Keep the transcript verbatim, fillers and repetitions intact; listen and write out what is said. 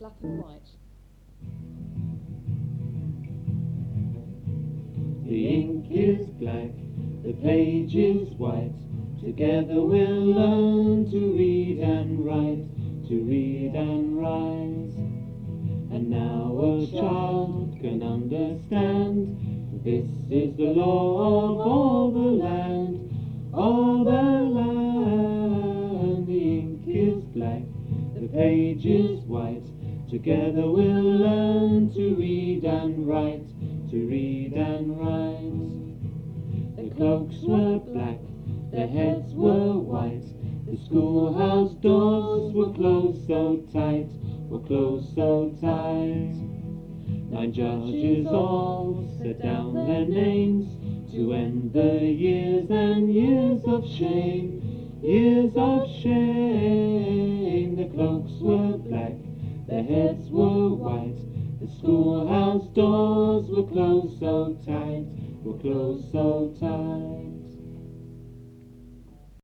black and white. The ink is black, the page is white. Together we'll learn to read and write, to read and write. And now a child can understand, this is the law of all the land, all the land. The ink is black, the page is white. Together we'll learn to read and write, to read and write. The cloaks were black, their heads were white. The schoolhouse doors were closed so tight, were closed so tight. Nine judges all set down their names to end the years and years of shame, years of shame. The cloaks were black, their heads were white. The schoolhouse doors were closed so tight, were closed so tight.